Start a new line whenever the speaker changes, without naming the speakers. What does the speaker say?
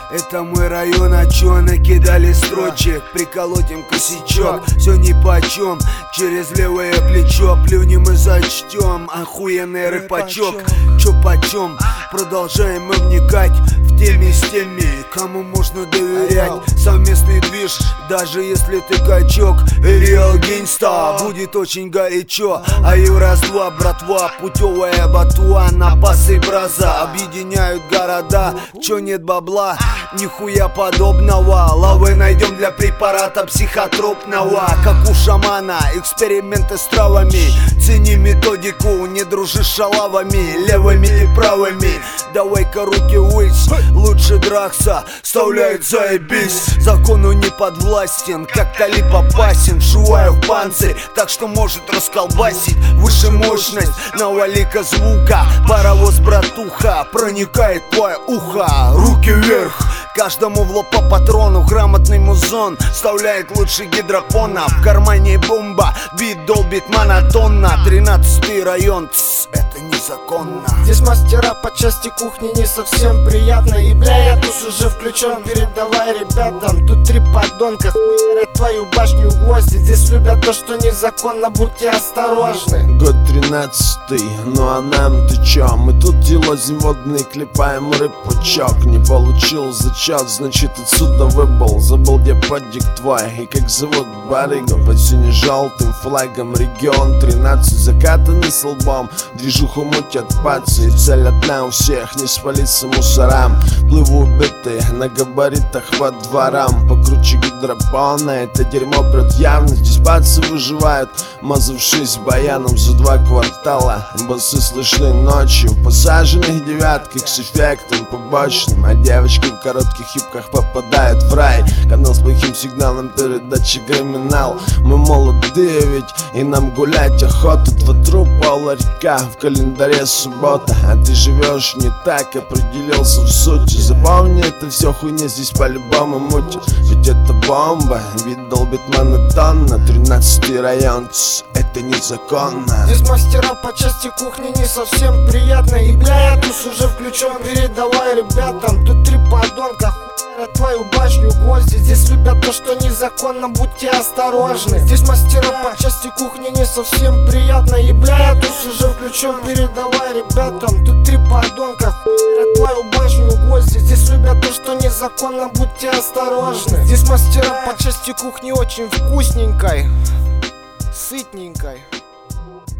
Это мой район, а чё накидали строчек? Приколотим косячок, все нипочем. Через левое плечо плюнем и зачтем. Охуенный рэпачок, чё почем? Продолжаем мы вникать в теме с теми, кому можно доверять. Совместный движ, даже если ты качок. Реал гейнста, будет очень горячо. А Еврос-2, братва, путевая батуа, напасы и браза объединяют города. Чё нет бабла? Нихуя подобного. Лавы найдем для препарата психотропного. Как у шамана, эксперименты с травами. Цени методику, не дружи с шалавами, левыми и правыми. Давай-ка руки ввысь, лучше дракса, вставляет заебись. Закону не подвластен, как талиб опасен. Вживаю в панцирь, так что может расколбасить. Выше мощность, навали-ка звука. Паровоз, братуха, проникает в твое ухо. Руки вверх, каждому в лоб по патрону. Грамотный музон вставляет лучше гидропона. В кармане бомба, бит долбит монотонно. 13-й район, это незаконно.
Здесь мастера по части кухни не совсем приятно. И бля, я тут уже включен, передавай ребятам. Тут три подонка хуярят твою башню гвозди. Здесь любят то, что незаконно, будьте осторожны.
Год 13-й, ну а нам-то чё? Мы тут елозим водный, клепаем рыбачок. Не получил зачет, значит отсюда выбыл. Забыл, где подик твой и как зовут барыгу. Под сине-желтым флагом регион 13 закатанный с лбом. Движуху мутят пацы, и цель одна у всех, не спалиться мусорам. Плыву убитые на габаритах по дворам. Покруче гидропона, это дерьмо прет явно. Здесь пацы выживают, мазавшись баяном за 2 квартала. Басы слышны ночью в посаженных девятках с эффектом побочным. А девочки в коротких юбках попадают в рай. Канал с плохим сигналом, передача криминал. Мы молодые ведь, и нам гулять охота. 2 трупа у ларька, в календаре суббота. А ты живешь не так, определился в сути. Запомни, это все хуйня, здесь по-любому мутит. Ведь это бомба, вид долбит монотонно. 13-й район, это незаконно.
Здесь мастера по части кухни не совсем приятно. И бля, я тут уже включен, передавай ребятам. Тут три подонка хуярят твою башню гвозди. Здесь любят то, что незаконно, будьте осторожны. Здесь мастера по части кухни не совсем приятно. И бля, я тут уже включен, передавай ребятам. Тут три подонка хуярят твою башню гвозди. Здесь любят то, что незаконно, будьте осторожны. Здесь мастера по части кухни очень вкусненькой, сытненькой.